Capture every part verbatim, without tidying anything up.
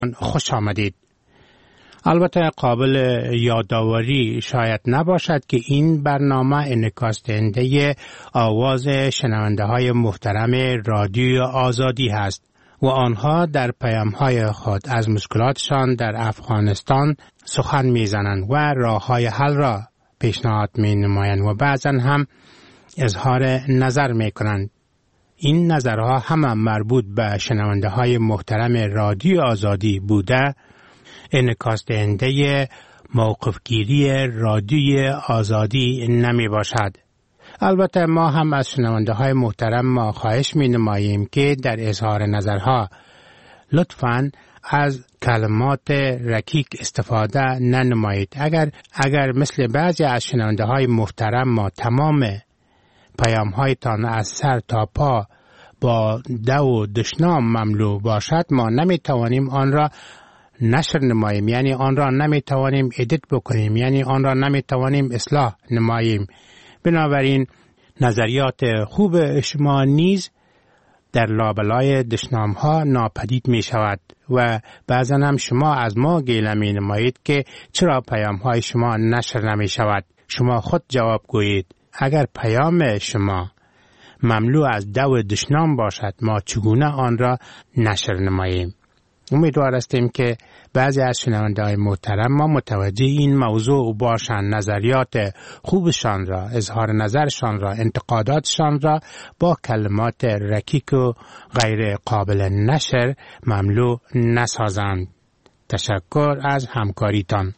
خوش آمدید. البته قابل یادآوری شاید نباشد که این برنامه انعکاس دهنده آواز شنونده های محترم رادیو آزادی هست و آنها در پیام‌های خود از مشکلاتشان در افغانستان سخن می‌زنند و راه‌های حل را پیشنهاد می‌نمایند و بعضاً هم اظهار نظر می‌کنند. این نظرها هم مربوط به شنونده های محترم رادیو آزادی بوده انعکاس دهنده موقفگیری رادیو آزادی نمی باشد. البته ما هم از شنونده های محترم ما خواهش می نماییم که در اظهار نظرها لطفاً از کلمات رکیک استفاده ننمایید. اگر اگر مثل بعضی از شنونده های محترم ما تمام پیام هایتان از سر تا پا با دو و دشنام مملو باشد، ما نمی توانیم آن را نشر نماییم، یعنی آن را نمی توانیم ادیت بکنیم، یعنی آن را نمی توانیم اصلاح نماییم. بنابراین نظریات خوب شما نیز در لابلای دشنام ها ناپدید می شود و بعضا هم شما از ما گیله می نمایید که چرا پیام های شما نشر نمی شود. شما خود جواب گویید. اگر پیام شما مملو از دو دشنام باشد، ما چگونه آن را نشر نماییم؟ امیدوار هستیم که بعضی از شنونده های محترم ما متوجه این موضوع باشند، نظریات خوبشان را، اظهار نظرشان را، انتقاداتشان را با کلمات رکیک و غیر قابل نشر مملو نسازند. تشکر از همکاریتان.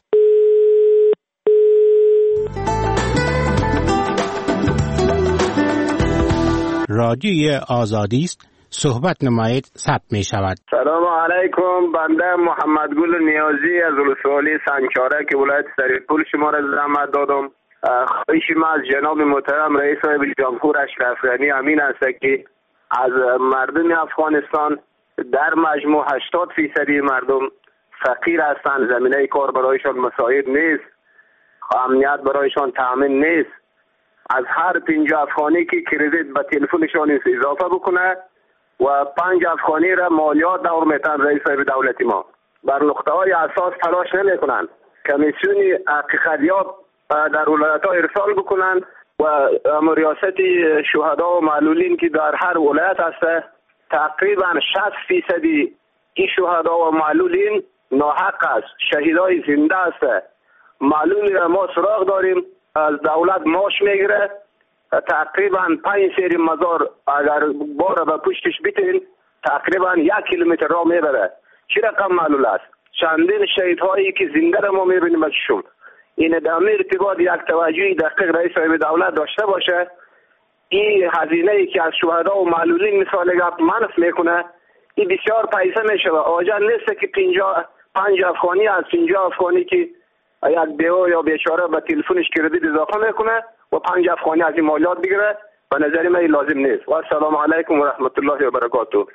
رادیو آزادی است. صحبت نمایید ثبت می شود. سلام علیکم. بنده محمد گل نیازی از ولسوالی سنگچاره که ولایت سریپول شما را زحمت دادم. خواهش ما از جناب محترم رئیس جمهور اشرف غنی امین است که از مردم افغانستان در مجموع هشتاد فیصدی مردم فقیر هستند، زمینه کار برایشان مساعد نیست، امنیت برایشان تامین نیست. از هر پنجاه افغانی که کردیت به تلفنشان اضافه بکنه و پنج افغانی را مالیات دور میتن رئیس دولتی ما بر نقطه های اساس تلاش نمی کنند. کمیسیون حقیقتیاب در ولایت ها ارسال بکنند و ریاست شهدا و معلولین که در هر ولایت هست تقریبا شصت فیصدی این شهدا و معلولین ناحق است، شهیدای زنده است. معلولی را ما سراغ داریم، از دولت ماش میگیره، تقریبا پنج سری مزار اگر بار به پشتش بیتین تقریبا یک کیلومتر راه میبره. چی رقم معلول است؟ چندین شهید هایی که زنده را ما میبینیم بچشون. این دامه ارتباط یک توجهی دقیق رئیس دولت داشته باشه. این هزینه ای که از شهدا و معلولین مثال گفت منف میکنه، این بسیار پیسه میشه و آجا نیست که پنجاه پنج افغانی از پنجاه افغانی که یک بیوه یا بیچاره به تلفنش کردیت اضافه میکنه و پنج افغانی از این مالیات بگیره. به نظر من لازم نیست. و السلام علیکم و رحمت الله و برکاته.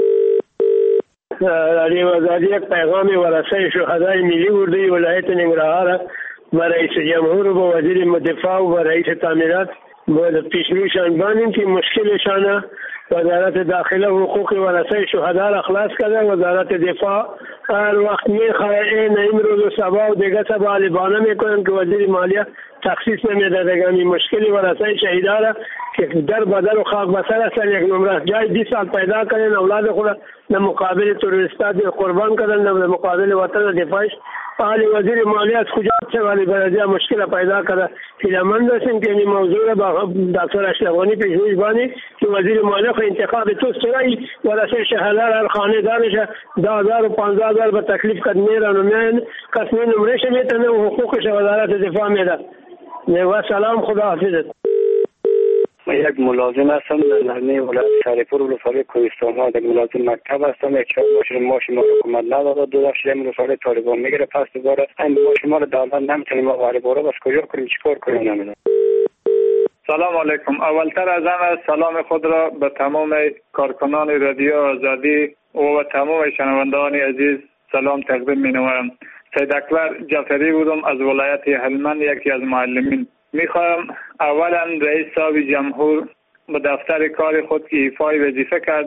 رادیو آزادی یک پیغام ورثه شهدای ملی اردوی ولایت ننگرهار و رئیس جمهور و وزیر دفاع و رئیس تعمیرات با پیشرویشان بانیم که مشکلشان وزارت داخله و حقوق ورثه شهدا را خلاص کرده. وزارت دفاع هر وقت میخواه این امروز و سبا و دیگه سبا علیبانه میکنن که وزیر مالیه تخصیص نمیده دیگه. این مشکلی ورثه شهیدا را که در بدر و خاک بسر هستن یک نمره جای بیست سال پیدا کردن، اولاد خود در مقابل تروریستات قربان کردن، در مقابل وطن دفاعش. حالی وزیر مالیه از کجا چه ولی برای مشکل پیدا کرده. هیله‌مند هستیم که این موضوع با دکتر اشرف غنی پیشروی بانی که وزیر مالیه خو انتخاب تو سرای ورثه شهدا هر خانه دارش ده هزار و پانزده هزار به تکلیف کد میرن و میان کس می نمرش میتنه و حقوقش وزارت دفاع میده. و سلام، خدا حافظت. من یک ملازم هستم در نحنه ولایت سریپور ولسوالی کوهستان ها. در ملازم مکتب هستم. یک چهار ماشین ماش ما حکومت نداده، دو داشت ولسوالی طالبان میگیره. پس دوباره این ماش ما رو دولت نمیتونیم ما غریب رو بس کجا کنیم چیکار کنیم نمیدونم. سلام علیکم. اولتر از همه سلام خود را به تمام کارکنان رادیو آزادی و تمام شنوندگان عزیز سلام تقدیم می‌نمایم. سید اکبر جعفری بودم از ولایت هلمند، یکی از معلمین. میخواهم اولا رئیس صاحب جمهور به دفتر کار خود که ایفای وظیفه کرد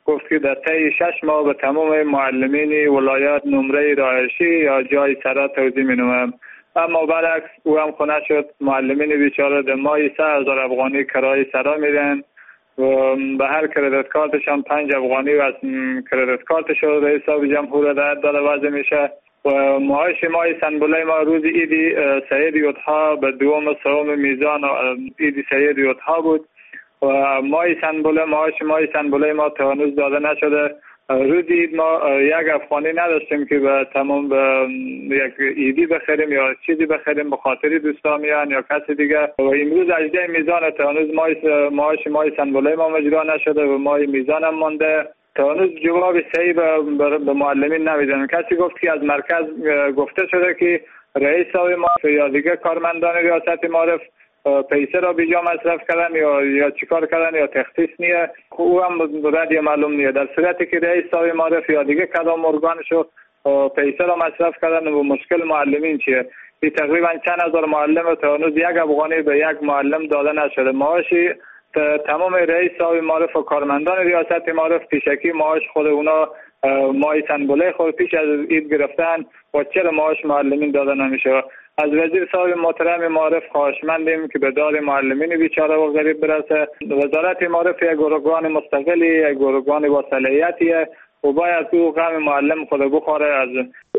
گفت که در طی شش ماه به تمام معلمین ولایت نمره رهایشی یا جای سرا توضیح می‌نمایم. اما برعکس او هم خونه شد. معلمین بیچاره در ماهی سه هزار افغانی کرایه سرا میدن و به هر کردیت کارتشان پنج افغانی و از کردیت کارتش رو به حساب جمهور رعایت داده وضع میشه و معاش ماه سنبله ما روز ایدی سید یوتها به دوم سوم میزان ایدی سید یوتها بود و ماه سنبله معاش ماه سنبله ما تا هنوز داده نشده. روز اید ما یک افغانی نداشتیم که به تمام به یک ایدی بخریم یا چیزی بخریم به خاطر دوستان میان یا کسی دیگه و امروز هجده میزان تا هنوز معاش ماه سنبله ما مجرا نشده و ماه میزان هم مانده. تا هنوز جواب صحیح به, به معلمین نمیدن. کسی گفت که از مرکز گفته شده که رئیس ما یا دیگه کارمندان ریاست معارف پیسه را بیجا مصرف کردن یا یا چیکار کردن یا تخصیص نیه او هم ردی معلوم نیه. در صورتی که رئیس صاحب معارف یا دیگه کدام ارگانشو پیسه را مصرف کردن و مشکل معلمین چیه؟ این تقریبا چند هزار معلم تا هنوز یک افغانی به یک معلم داده نشده. معاشی تمام رئیس صاحب معارف و کارمندان ریاست معارف پیشکی معاش خود اونا ماه سنبله خود پیش از اید گرفتن و چرا معاش معلمین داده نمیشه؟ از وزیر صاحب محترم معارف خواهشمندیم که به داد معلمین بیچاره و غریب برسه. وزارت معارف یک ارگان مستقلی، یک ارگان با صلاحیتیه و باید او غم معلم خود بخوره. از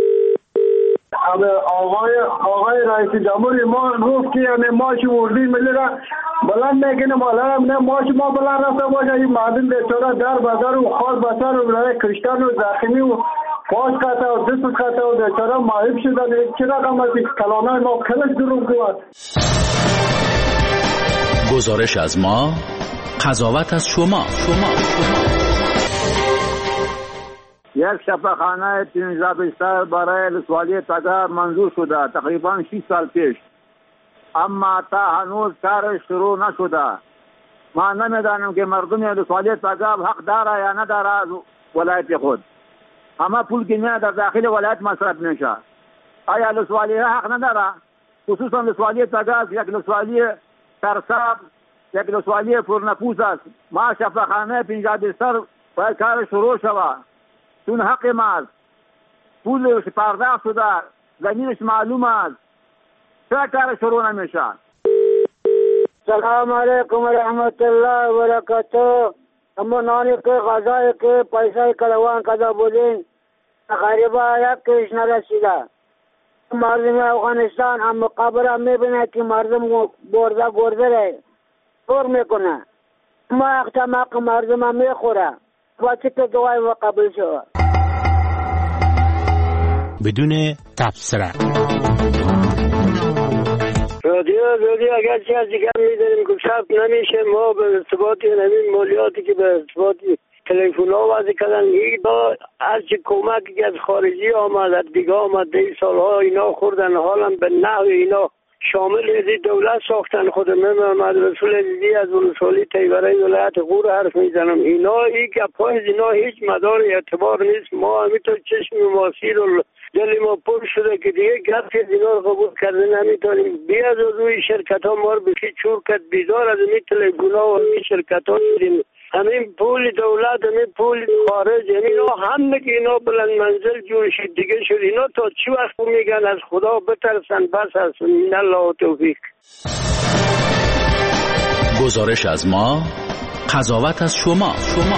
آقای آقای رئیس جمهور ما گفت که یعنی ماش وردی ملی را بلند نکنه مالا نه ماش ما بلند رفته باشه این معدن بیچاره در بازار و خاص بازار و برای کشتن و زخمی و پاس کاته و دست کاته و بیچاره ماهیب شدن. چرا رقم از کلانای ما کلش دروم کنند. گزارش از ما، قضاوت از شما. شما یک شفاخانه پانزده بستر برای ولسوالی تگا منظور شده تقریبا شش سال پیش، اما تا هنوز کار شروع نشده. ما نمیدانم که مردم ولسوالی تگا حق داره یا نداره از ولایت خود. اما پول که میاد در داخل ولایت مصرف میشه. آیا ولسوالی حق نداره؟ خصوصا ولسوالی تگا یک ولسوالی سرساب، یک ولسوالی پرنفوذ است. ما شفاخانه پانزده بستر باید کار شروع شود. چون حق ماست، پولش پرداخت شده، زمینش معلوم است، چرا کار شروع نمیشه؟ سلام علیکم و رحمت الله و برکاته. اما نانی که غذایی که پیسه کلوان کده بودین غریبا یک کش نرسیده. مردم افغانستان هم مقابل هم میبینه که مردم گرده گرده رای پر میکنه، اما اختماق مردم هم میخوره و چی که دوای و قبل شود بدون تبصره. رادیو رادیو اگر چی از دیگر میداریم که شب نمیشه ما به ارتباطی نمین مولیاتی که به ارتباطی تلفن ها وضع کردن این با هرچی کمکی که از خارجی آمد دیگه آمد دی سالها اینا خوردن حالا به نحو اینا شامل ازی دولت ساختن. خود من محمد رسول ازی از ولسوالی تیبره ولایت غور حرف میزنم. اینا ای گپای اینا هیچ مدار اعتبار نیست. ما همینطور چشم ماسیر و دل ما پر شده که دیگه گپ که اینا رو قبول کرده نمیتونیم. بیاد از روی شرکت ها ما رو بکی چور کرد، بیدار از این تلگونا و این شرکت ها شدیم. همین پول دولت، همین پول خارج، همین ها همه که اینا بلند منزل جور شد دیگه شد. اینا تا چی وقت میگن از خدا بترسن بس هست. من الله توفیق. گزارش از ما، قضاوت از شما. شما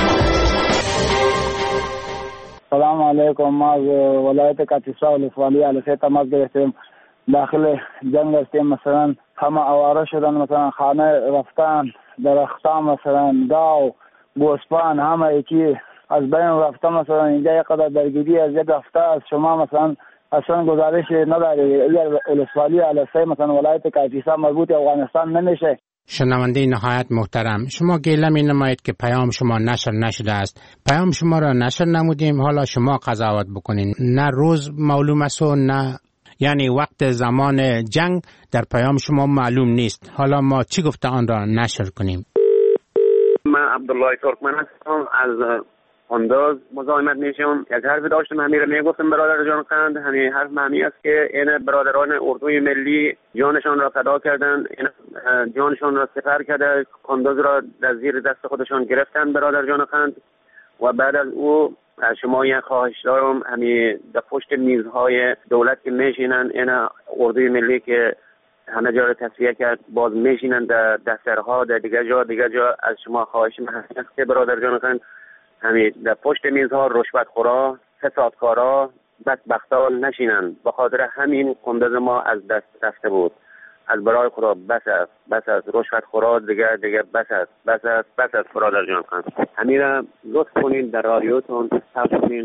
سلام علیکم. ما از ولایت کاپیسا ولسوالی علیه تماس گرفتیم. داخل جنگ هستیم. مثلا همه آواره شدن، مثلا خانه رفتن، درختان مثلا گاو گوسپان همه یکی از بین رفتن. مثلا اینجا یک قدر درگیری از یک هفته از شما مثلا اصلا گزارش نداری. اگر ولسوالی علیه مثلا ولایت کاپیسا مربوط افغانستان نمیشه. شنونده نهایت محترم، شما گله می نمایید که پیام شما نشر نشده است. پیام شما را نشر نمودیم، حالا شما قضاوت بکنین. نه روز معلوم است و نه یعنی وقت زمان جنگ در پیام شما معلوم نیست. حالا ما چی گفته آن را نشر کنیم؟ من عبدالله ترکمن هستم، از انداز مزاحمت میشم. یک حرف داشتم همین رو میگفتم برادر جان قند. همین حرف معنی است که این برادران اردوی ملی جانشان را فدا کردند، این جانشان را سپر کرده، انداز را در زیر دست خودشان گرفتن برادر جان قند و بعد از او از شما یک خواهش دارم، همین در پشت میزهای دولت که میشینن، این اردوی ملی که همه جا رو تصفیه کرد، باز میشینن در دفترها، در دیگر جا دیگر جا از شما خواهش من هست که برادر جان خان همین در پشت میزها رشوتخورا، فسادکارا، بدبختا نشینن. به خاطر همین قندز ما از دست رفته بود. از برای خدا بس است، بس است، رشوتخورا دیگر دیگر بس است، بس است، بس است برادر جان خان. همین را لطف کنین در رادیوتون ثبت کنین.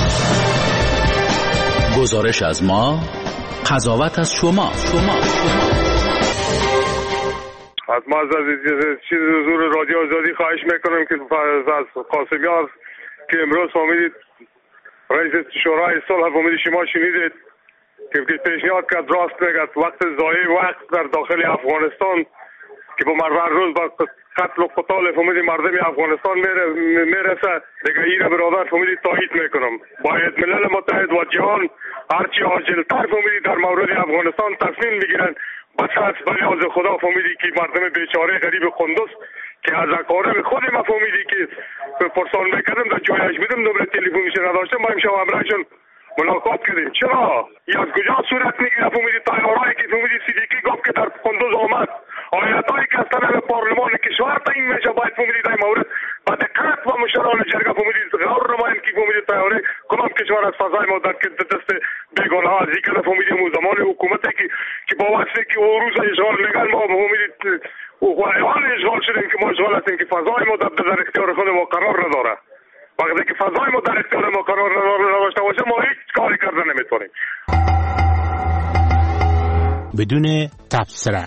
گزارش از ما، قضاوت از شما. شما از ما از چیز حضور رادیو آزادی خواهش میکنم که از قاسمیار که امروز فهمیدید رئیس شورای صلح فهمیدید، شما شنیدید که پیشنهاد کرد، راست میگد، وقت ضایع وقت در داخل افغانستان که با هر روز با قتل و قتال فهمیدید مردم افغانستان میرسه دیگه. این برادر فهمیدید تایید میکنم، باید ملل متحد و جهان هرچی عاجلتر فهمیدید در مورد افغانستان تصمیم بگیرن. بس از ولی از خدا فهمیدی که مردم بیچاره غریب قندوز که از اقارب خود ما فهمیدی که پرسان میکردم در جایش میدم نمره تلفنش نداشتم، ما امشب همراهشون ملاقات کردیم. چرا؟ یا از کجا صورت میگیره فهمیدی تایارایی که فهمیدی صدیقی گفت که در قندوز آمد، آیتایی که از طرف پارلمان کشور تعیین میشه، باید فهمیدی در مورد با دقت و مشران جرگه فهمیدی غور نمایند که فهمیدی تایاره کدام کشور از فضای ما در دست بیگانه ها ذکر فهمیدی اون زمان حکومتی که که با واسه که او روز اشغال میگن ما فهمیدید و حال اشغال شدیم که ما اشغال هستیم که فضای ما در در اختیار خود ما قرار نداره. وقتی که فضای ما در اختیار ما قرار نداشته باشه ما هیچ کاری کردن نمیتونیم. بدون تبصره.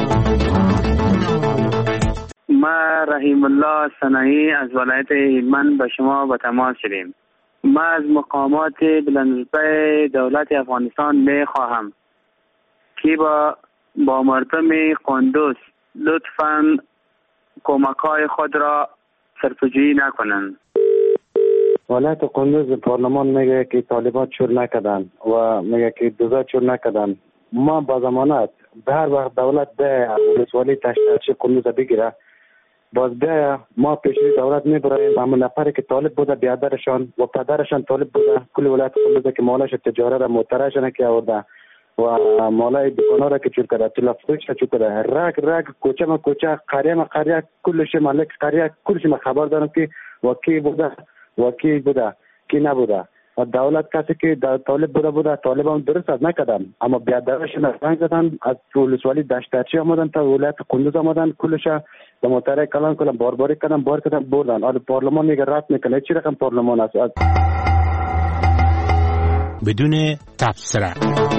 ما رحیم الله صنعی از ولایت هلمند به شما به تماس شدیم. ما از مقامات بلندرتبه دولت افغانستان می خواهم که با با مردم قندوز لطفاً کمک‌های خود را صرفه‌جویی نکنند. ولایت قندوز پارلمان میگه که طالبان چور نکردن و میگه که دوزا چور نکردن. ما با ضمانت به هر وقت دولت به ولسوالی تشکیل قندوز بگیره، باز به ما پیشی دولت میبریم، اما نفری که طالب بوده بیادرشان و پدرشان طالب بوده کل ولایت قندوز که مالش تجارت را مترجم نکی آورده و مالای دکانا را که چور کرده، تلفظش را چور کرده، رگ رگ کوچه ما کوچه، قریه ما قریه، کلش مالک قریه، کلش ما خبر دارم که و کی بوده و کی بوده کی نبوده. و دولت کسی که طالب بوده بوده طالب هم درست از نکردن، اما بیادرشان رنگ زدن، از ولسوالی دشترچی آمدن تا ولایت قندوز آمدن، کلش به متره کلان کردن، بارباری کردن، بار کردن، بردن. حالا پارلمان میگه رد میکنه. چی رقم پارلمان است؟ بدون تبصره.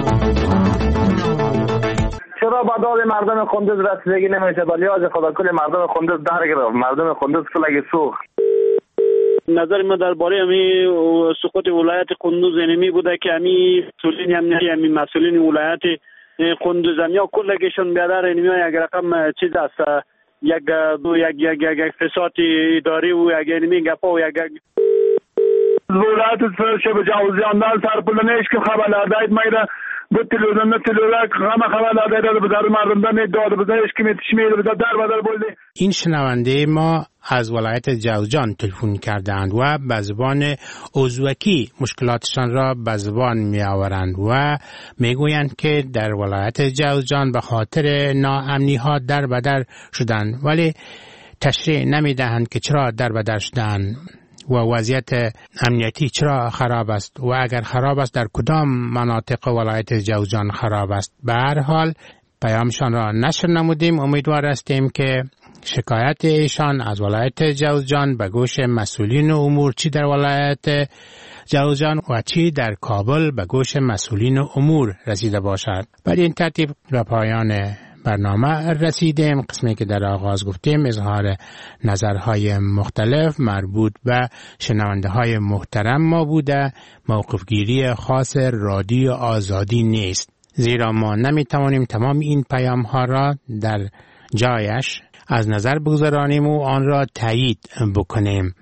چرا با داد مردم قندوز رسیدگی نمیشه؟ ولی از خدا کل مردم قندوز در گرفت، مردم قندوز فلک سوخت. نظر من درباره امی سقوط ولایت قندوز اینمی بوده که امی مسئولین امنیتی امی مسئولین ولایت قندوز امیا کلگیشون بیادر اینمی یک رقم چیز است، یک یک یک یک فساد اداری و یک اینمی گپا و یک ولایت شب جوزیاندان سرپلنش که خبر دادید میره به تلویزیون تلویزیون خبر خبر دادید به در مردم داد بزنش که میتشمیل به در بدر بوده. این شنونده ما از ولایت جوزجان تلفن کردند و به زبان ازبکی مشکلاتشان را به زبان می آورند و می گویند که در ولایت جوزجان به خاطر ناامنی ها در بدر شدند، ولی تشریح نمی دهند که چرا در بدر شدند و وضعیت امنیتی چرا خراب است و اگر خراب است در کدام مناطق ولایت جوزجان خراب است. به هر حال پیامشان را نشر نمودیم. امیدوار هستیم که شکایت ایشان از ولایت جوزجان به گوش مسئولین امور چی در ولایت جوزجان و چی در کابل به گوش مسئولین امور رسیده باشد. بر این ترتیب به پایان برنامه رسیدیم. قسمی که در آغاز گفتیم اظهار نظرهای مختلف مربوط به شنونده های محترم ما بوده، موقفگیری خاص رادیو آزادی نیست، زیرا ما نمی توانیم تمام این پیام ها را در جایش از نظر بگذارانیم و آن را تایید بکنیم.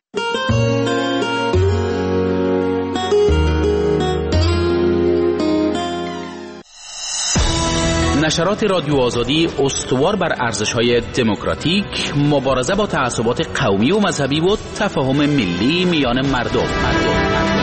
نشرات رادیو آزادی استوار بر ارزش‌های دموکراتیک، مبارزه با تعصبات قومی و مذهبی و تفاهم ملی میان مردم. مردم.